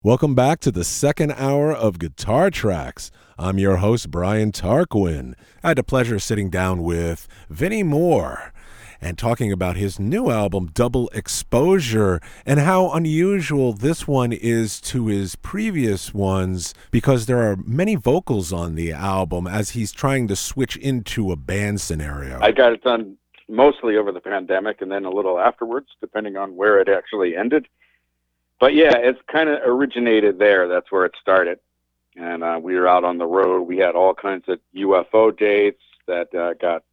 Welcome back to the second hour of Guitar Tracks. I'm your host, Brian Tarquin. I had the pleasure of sitting down with Vinnie Moore and talking about his new album, Double Exposure, and how unusual this one is to his previous ones because there are many vocals on the album as he's trying to switch into a band scenario. I got it done mostly over the pandemic and then a little afterwards, depending on where it actually ended. But yeah, it's kind of originated there. That's where it started. And we were out on the road. We had all kinds of UFO dates that got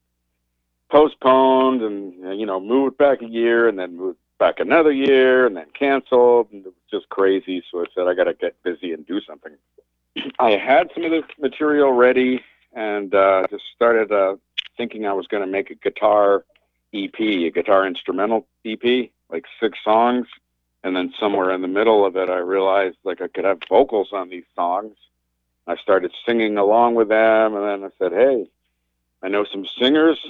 postponed and, moved back a year and then moved back another year and then canceled. And it was just crazy. So I said, I got to get busy and do something. I had some of the material ready and just started thinking I was going to make a guitar EP, a guitar instrumental EP, like 6 songs. And then somewhere in the middle of it, I realized I could have vocals on these songs. I started singing along with them. And then I said, hey, I know some singers,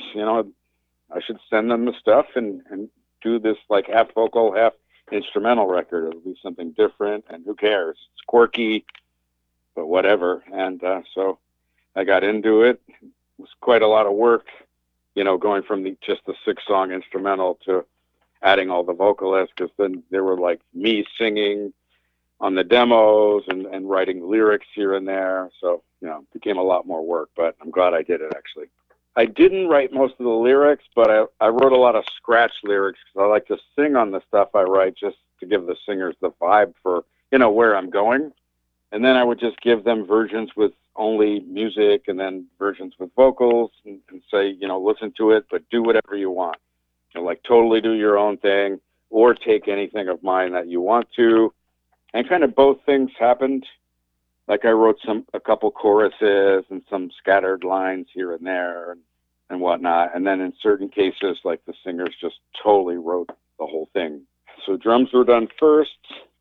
I should send them the stuff and do this half vocal, half instrumental record. It'll be something different. And who cares? It's quirky, but whatever. And so I got into it. It was quite a lot of work, going from just the 6-song instrumental to adding all the vocalists, because then there were me singing on the demos and writing lyrics here and there. So, it became a lot more work, but I'm glad I did it, actually. I didn't write most of the lyrics, but I wrote a lot of scratch lyrics because I like to sing on the stuff I write just to give the singers the vibe for, where I'm going. And then I would just give them versions with only music and then versions with vocals and say, listen to it, but do whatever you want. Totally do your own thing or take anything of mine that you want to. And kind of both things happened. I wrote a couple choruses and some scattered lines here and there and whatnot. And then in certain cases, the singers just totally wrote the whole thing. So drums were done first,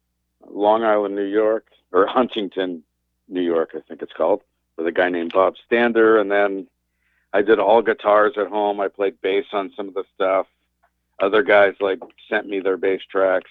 Long Island, New York, or Huntington, New York, I think it's called, with a guy named Bob Stander. And then I did all guitars at home. I played bass on some of the stuff. Other guys sent me their bass tracks.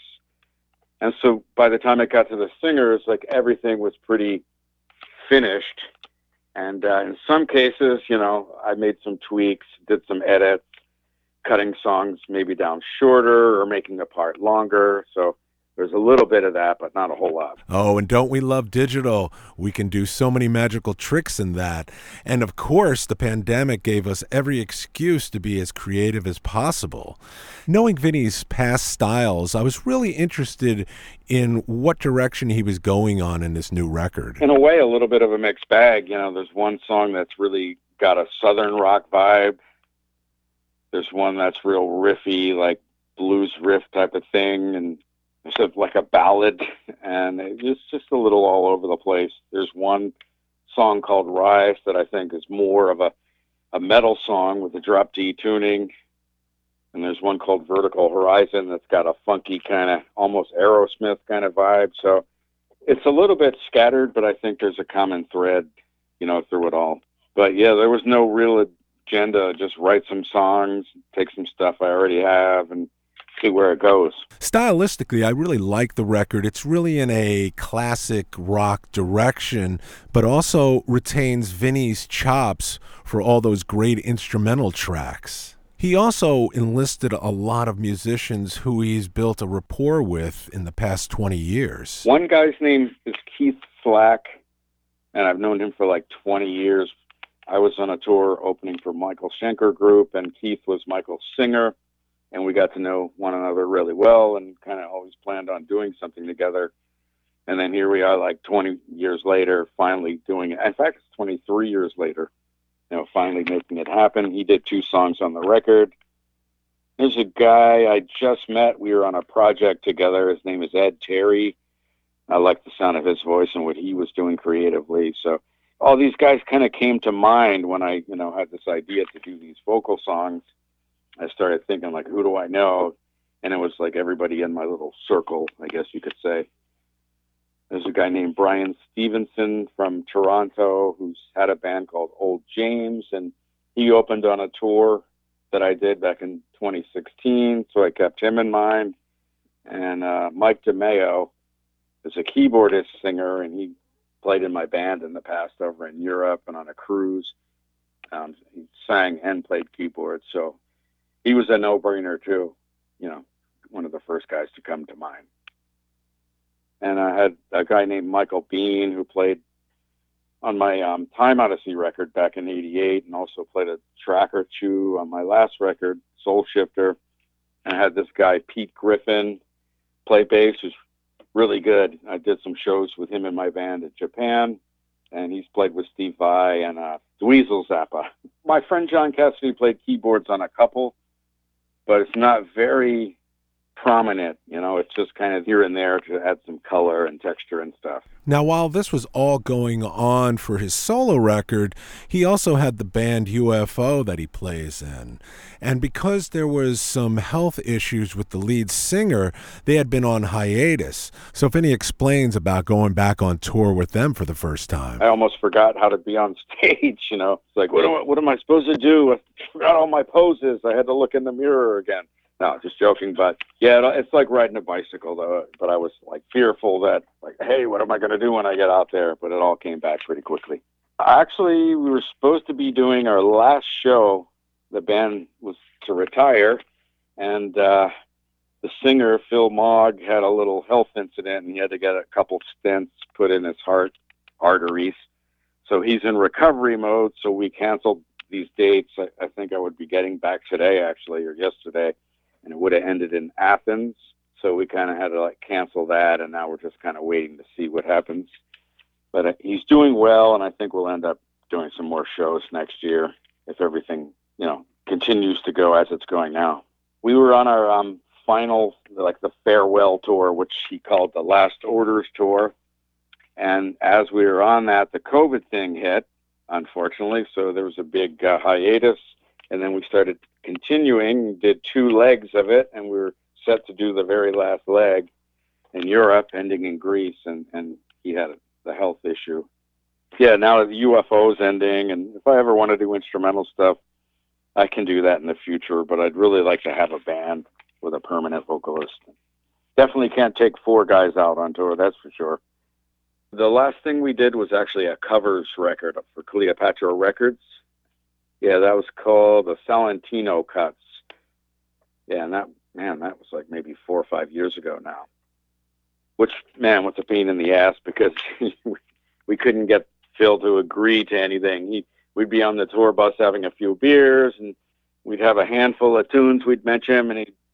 And so by the time it got to the singers, everything was pretty finished. And in some cases, I made some tweaks, did some edits, cutting songs maybe down shorter or making a part longer. So there's a little bit of that, but not a whole lot. Oh, and don't we love digital? We can do so many magical tricks in that. And of course, the pandemic gave us every excuse to be as creative as possible. Knowing Vinnie's past styles, I was really interested in what direction he was going on in this new record. In a way, a little bit of a mixed bag. There's one song that's really got a Southern rock vibe. There's one that's real riffy, blues riff type of thing, and sort of a ballad, and it's just a little all over the place. There's one song called Rise that I think is more of a metal song with a drop D tuning, and there's one called Vertical Horizon that's got a funky kind of almost Aerosmith kind of vibe. So it's a little bit scattered, but I think there's a common thread, through it all. But yeah, there was no real agenda. Just write some songs, take some stuff I already have, and see where it goes. Stylistically, I really like the record. It's really in a classic rock direction, but also retains Vinnie's chops for all those great instrumental tracks. He also enlisted a lot of musicians who he's built a rapport with in the past 20 years. One guy's name is Keith Flack, and I've known him for 20 years. I was on a tour opening for Michael Schenker Group, and Keith was Michael's singer. And we got to know one another really well and kind of always planned on doing something together. And then here we are 20 years later, finally doing it. In fact, it's 23 years later, finally making it happen. He did 2 songs on the record. There's a guy I just met. We were on a project together. His name is Ed Terry. I like the sound of his voice and what he was doing creatively. So all these guys kind of came to mind when I, had this idea to do these vocal songs. I started thinking, who do I know? And it was everybody in my little circle, I guess you could say. There's a guy named Brian Stevenson from Toronto who's had a band called Old James, and he opened on a tour that I did back in 2016, so I kept him in mind. And Mike DeMeo is a keyboardist singer, and he played in my band in the past over in Europe and on a cruise. He sang and played keyboard, so he was a no-brainer too. You know, one of the first guys to come to mind. And I had a guy named Michael Bean who played on my Time Odyssey record back in '88, and also played a track or two on my last record, Soul Shifter. And I had this guy, Pete Griffin, play bass, who's really good. I did some shows with him in my band in Japan, and he's played with Steve Vai and Dweezil Zappa. My friend John Cassidy played keyboards on a couple, but it's not very prominent, you know, it's just kind of here and there to add some color and texture and stuff. Now, while this was all going on for his solo record, he also had the band UFO that he plays in. And because there was some health issues with the lead singer, they had been on hiatus. So Vinny explains about going back on tour with them for the first time. I almost forgot how to be on stage, you know. It's like, what am I supposed to do? I forgot all my poses. I had to look in the mirror again. No, just joking, but yeah, it's like riding a bicycle, though. But I was like fearful that, like, hey, what am I going to do when I get out there? But it all came back pretty quickly. Actually, we were supposed to be doing our last show. The band was to retire, and the singer, Phil Mogg, had a little health incident, and he had to get a couple stents put in his heart arteries. So he's in recovery mode, so we canceled these dates. I think I would be getting back today, actually, or yesterday. And it would have ended in Athens. So we kind of had to like cancel that. And now we're just kind of waiting to see what happens. But he's doing well. And I think we'll end up doing some more shows next year if everything, you know, continues to go as it's going now. We were on our final, like the farewell tour, which he called the Last Orders tour. And as we were on that, the COVID thing hit, unfortunately. So there was a big hiatus. And then we started continuing, did 2 legs of it, and we were set to do the very last leg in Europe, ending in Greece, and he had the health issue. Yeah, now the UFO's ending, and if I ever want to do instrumental stuff, I can do that in the future, but I'd really like to have a band with a permanent vocalist. Definitely can't take 4 guys out on tour, that's for sure. The last thing we did was actually a covers record for Cleopatra Records. Yeah, that was called the Salentino Cuts. Yeah, and that was like maybe 4 or 5 years ago now. Which, man, was a pain in the ass because we couldn't get Phil to agree to anything. We'd be on the tour bus having a few beers, and we'd have a handful of tunes we'd mention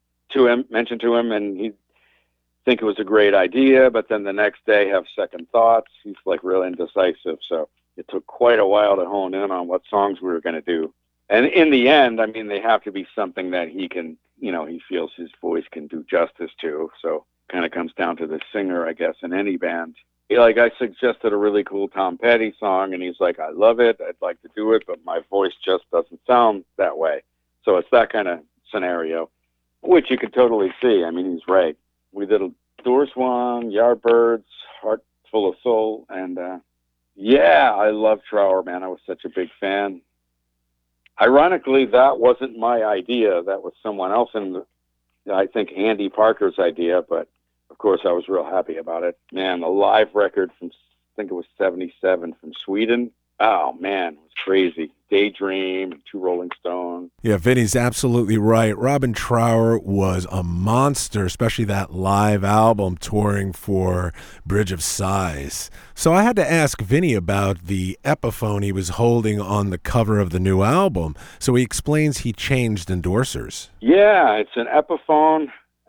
to him, and he'd think it was a great idea, but then the next day have second thoughts. He's like real indecisive, so it took quite a while to hone in on what songs we were going to do. And in the end, I mean, they have to be something that he can, you know, he feels his voice can do justice to. So kind of comes down to the singer, I guess, in any band. Like I suggested a really cool Tom Petty song, and he's like, I love it. I'd like to do it, but my voice just doesn't sound that way. So it's that kind of scenario, which you could totally see. I mean, he's right. We did a Doors one, Yardbirds, Heart Full of Soul, and yeah, I love Trower, man. I was such a big fan. Ironically, that wasn't my idea. That was someone else, I think Andy Parker's idea, but of course I was real happy about it. Man, the live record from, I think it was 77 from Sweden. Oh, man, it was crazy. Daydream, 2 Rolling Stones. Yeah, Vinny's absolutely right. Robin Trower was a monster, especially that live album touring for Bridge of Sighs. So I had to ask Vinny about the Epiphone he was holding on the cover of the new album. So he explains he changed endorsers. Yeah, it's an Epiphone.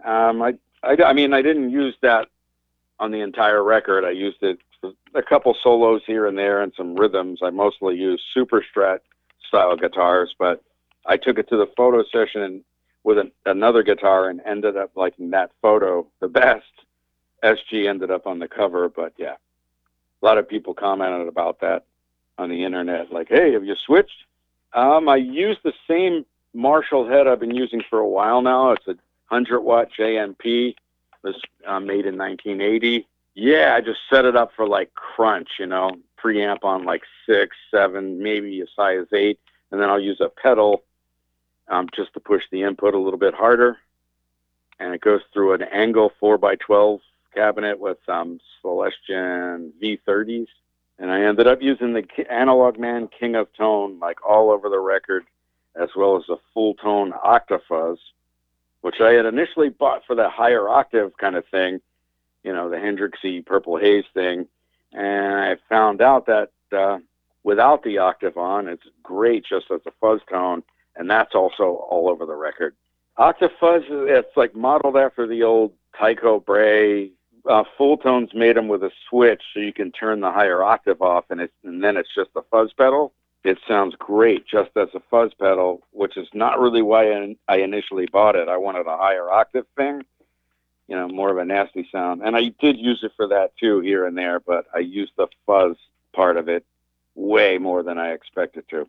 I mean, I didn't use that on the entire record. I used it for a couple solos here and there and some rhythms. I mostly use Super Strat style guitars, but I took it to the photo session with another guitar and ended up liking that photo the best. SG ended up on the cover, but yeah, a lot of people commented about that on the internet, like, hey, have you switched? I use the same Marshall head I've been using for a while now. It's a 100-watt JMP. It was made in 1980. Yeah, I just set it up for like crunch, you know, preamp on like 6, 7, maybe as high as 8, and then I'll use a pedal just to push the input a little bit harder. And it goes through an angle 4x12 cabinet with some Celestion V30s. And I ended up using the Analog Man King of Tone, like all over the record, as well as a full tone Octafuzz, which I had initially bought for the higher octave kind of thing, the Hendrixy Purple Haze thing. And I found out that without the octave on, it's great just as a fuzz tone, and that's also all over the record. Octafuzz, it's like modeled after the old Tycho Brahe. Full tones made them with a switch, so you can turn the higher octave off, and then it's just a fuzz pedal. It sounds great just as a fuzz pedal, which is not really why I initially bought it. I wanted a higher octave thing, more of a nasty sound. And I did use it for that too, here and there, but I used the fuzz part of it way more than I expected to.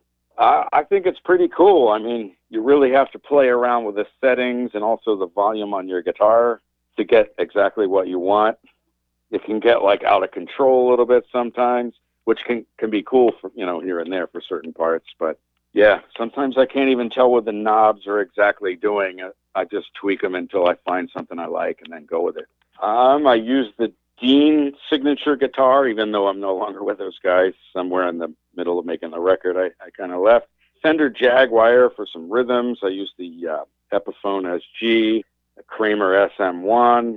I think it's pretty cool. I mean, you really have to play around with the settings and also the volume on your guitar to get exactly what you want. It can get like out of control a little bit sometimes, which can be cool for, here and there for certain parts. But yeah, sometimes I can't even tell what the knobs are exactly doing. I just tweak them until I find something I like and then go with it. I use the Dean signature guitar, even though I'm no longer with those guys. Somewhere in the middle of making the record, I kind of left. Fender Jaguar for some rhythms. I use the Epiphone SG, a Kramer SM1,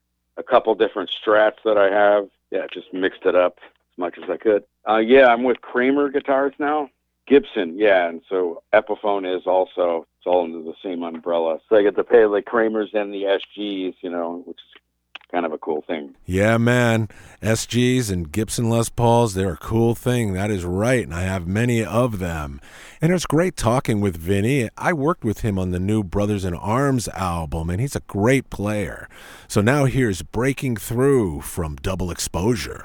a couple different Strats that I have. Yeah, just mixed it up as much as I could. I'm with Kramer guitars now. Gibson, yeah, and so Epiphone is also, it's all under the same umbrella. So I get to pay the Kramers and the SGs, which is kind of a cool thing. Yeah, man. SGs and Gibson Les Pauls, they're a cool thing. That is right, and I have many of them. And it's great talking with Vinny. I worked with him on the new Brothers in Arms album, and he's a great player. So now here's Breaking Through from Double Exposure.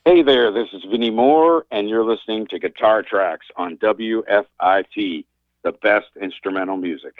Hey there, this is Vinnie Moore, and you're listening to Guitar Tracks on WFIT, the best instrumental music.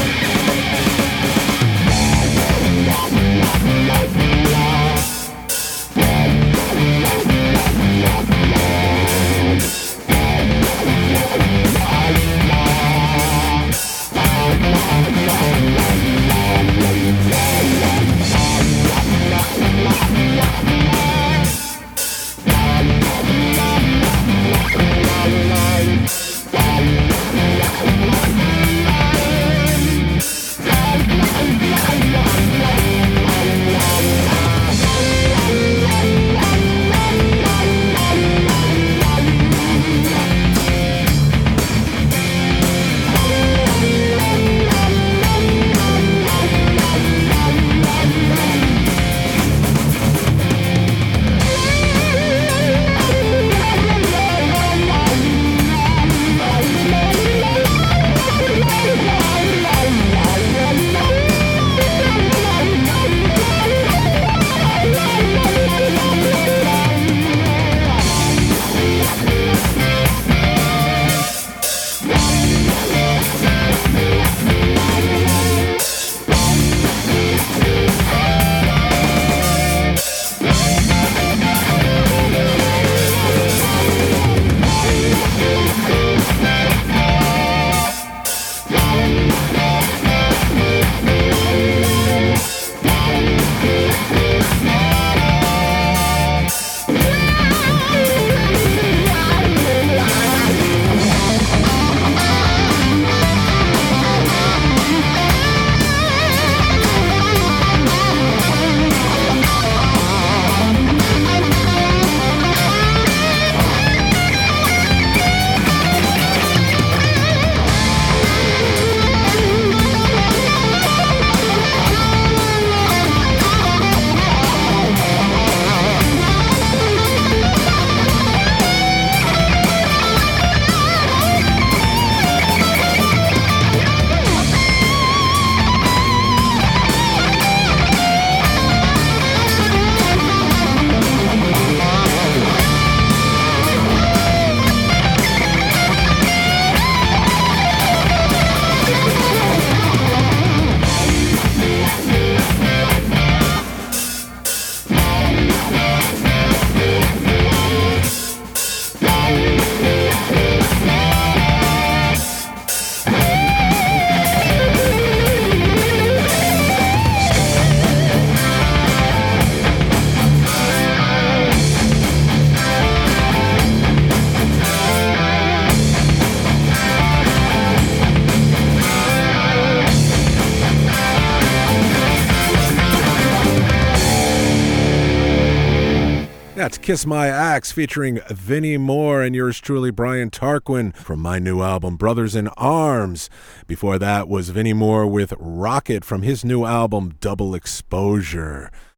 That's Kiss My Axe featuring Vinnie Moore and yours truly, Brian Tarquin, from my new album, Brothers in Arms. Before that was Vinnie Moore with Rocket from his new album, Double Exposure.